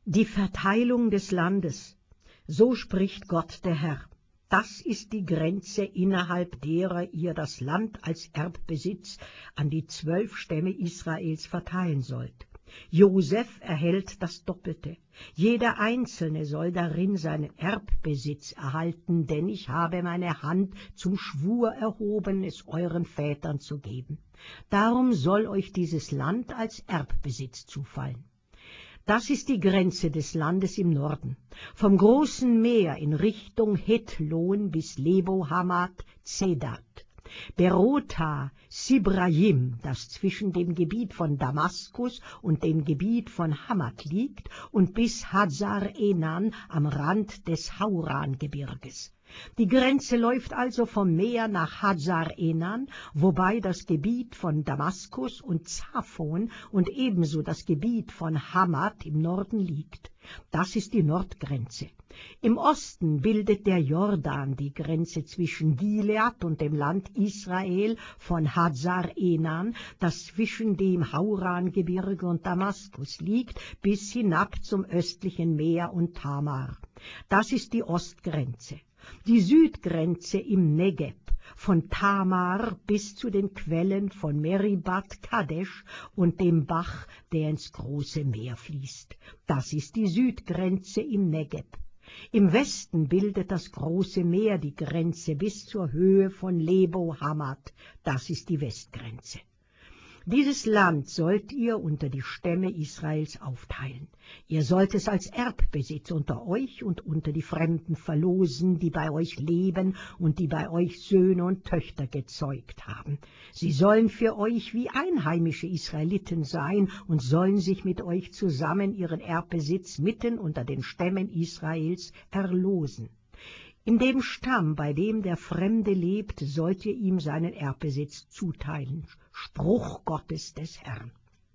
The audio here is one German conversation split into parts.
Die Verteilung des Landes, so spricht Gott der Herr. Das ist die Grenze, innerhalb derer ihr das Land als Erbbesitz an die 12 Stämme Israels verteilen sollt. Josef erhält das Doppelte. Jeder Einzelne soll darin seinen Erbbesitz erhalten, denn ich habe meine Hand zum Schwur erhoben, es euren Vätern zu geben. Darum soll euch dieses Land als Erbbesitz zufallen. Das ist die Grenze des Landes im Norden, vom großen Meer in Richtung Hethlon bis Lebo Hamat Zedat. Berota Sibrayim, das zwischen dem Gebiet von Damaskus und dem Gebiet von Hamat liegt, und bis Hazar Enan am Rand des Hauran-Gebirges. Die Grenze läuft also vom Meer nach Hazar Enan, wobei das Gebiet von Damaskus und Zaphon und ebenso das Gebiet von Hamat im Norden liegt. Das ist die Nordgrenze. Im Osten bildet der Jordan die Grenze zwischen Gilead und dem Land Israel von Hazar Enan, das zwischen dem Hauran-Gebirge und Damaskus liegt, bis hinab zum östlichen Meer und Tamar. Das ist die Ostgrenze. Die Südgrenze im Negeb, von Tamar bis zu den Quellen von Meribat Kadesh und dem Bach, der ins große Meer fließt. Das ist die Südgrenze im Negeb. Im Westen bildet das große Meer die Grenze bis zur Höhe von Lebo Hamat. Das ist die Westgrenze. Dieses Land sollt ihr unter die Stämme Israels aufteilen. Ihr sollt es als Erbbesitz unter euch und unter die Fremden verlosen, die bei euch leben und die bei euch Söhne und Töchter gezeugt haben. Sie sollen für euch wie einheimische Israeliten sein und sollen sich mit euch zusammen ihren Erbbesitz mitten unter den Stämmen Israels erlosen. In dem Stamm, bei dem der Fremde lebt, sollt ihr ihm seinen Erbbesitz zuteilen. Spruch Gottes des Herrn.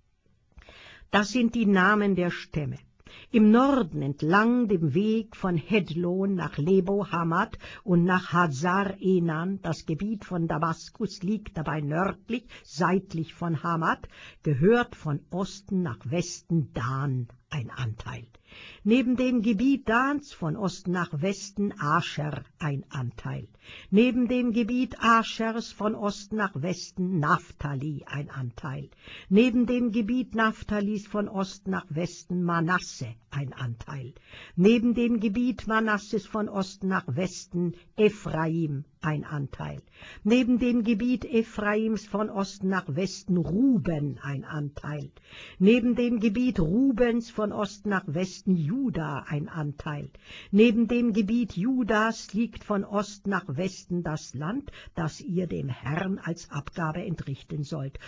Das sind die Namen der Stämme. Im Norden entlang dem Weg von Hethlon nach Lebo Hamat und nach Hazar Enan, das Gebiet von Damaskus liegt dabei nördlich, seitlich von Hamat, gehört von Osten nach Westen Dan ein Anteil. Neben dem Gebiet Dans von Osten nach Westen Ascher ein Anteil. Neben dem Gebiet Aschers von Osten nach Westen Naphtali ein Anteil. Neben dem Gebiet Naphtalis von Osten nach Westen Manasse ein Anteil. Neben dem Gebiet Manasses von Osten nach Westen Ephraim ein Anteil. Neben dem Gebiet Ephraims von Osten nach Westen Ruben ein Anteil. Neben dem Gebiet Rubens von Osten nach Westen Juda ein Anteil. Neben dem Gebiet Judas liegt von Osten nach Westen das Land, das ihr dem Herrn als Abgabe entrichten sollt.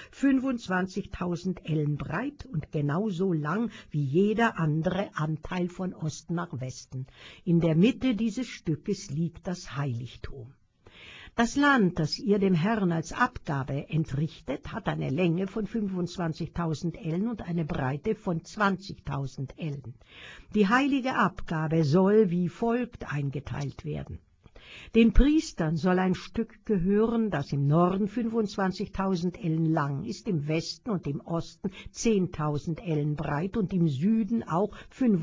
25.000 Ellen breit und genauso lang wie jeder andere Anteil von Osten nach Westen. In der Mitte dieses Stückes liegt das Heiligtum. Das Land, das ihr dem Herrn als Abgabe entrichtet, hat eine Länge von 25.000 Ellen und eine Breite von 20.000 Ellen. Die heilige Abgabe soll wie folgt eingeteilt werden. Den Priestern soll ein Stück gehören, das im Norden 25.000 Ellen lang ist, im Westen und im Osten 10.000 Ellen breit und im Süden auch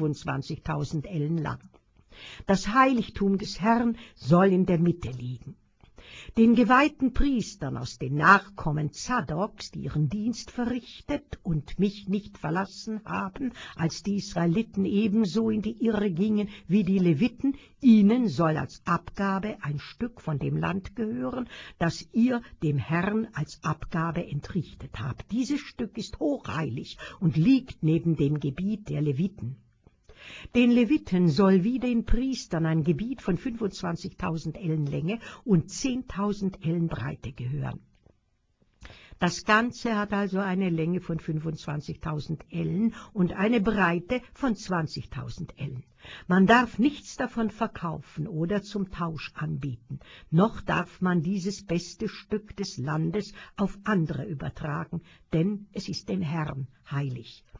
25.000 Ellen lang. Das Heiligtum des Herrn soll in der Mitte liegen. Den geweihten Priestern aus den Nachkommen Zadoks, die ihren Dienst verrichtet und mich nicht verlassen haben, als die Israeliten ebenso in die Irre gingen wie die Leviten, ihnen soll als Abgabe ein Stück von dem Land gehören, das ihr dem Herrn als Abgabe entrichtet habt. Dieses Stück ist hochheilig und liegt neben dem Gebiet der Leviten. Den Leviten soll wie den Priestern ein Gebiet von 25.000 Ellen Länge und 10.000 Ellen Breite gehören. Das Ganze hat also eine Länge von 25.000 Ellen und eine Breite von 20.000 Ellen. Man darf nichts davon verkaufen oder zum Tausch anbieten, noch darf man dieses beste Stück des Landes auf andere übertragen, denn es ist dem Herrn heilig.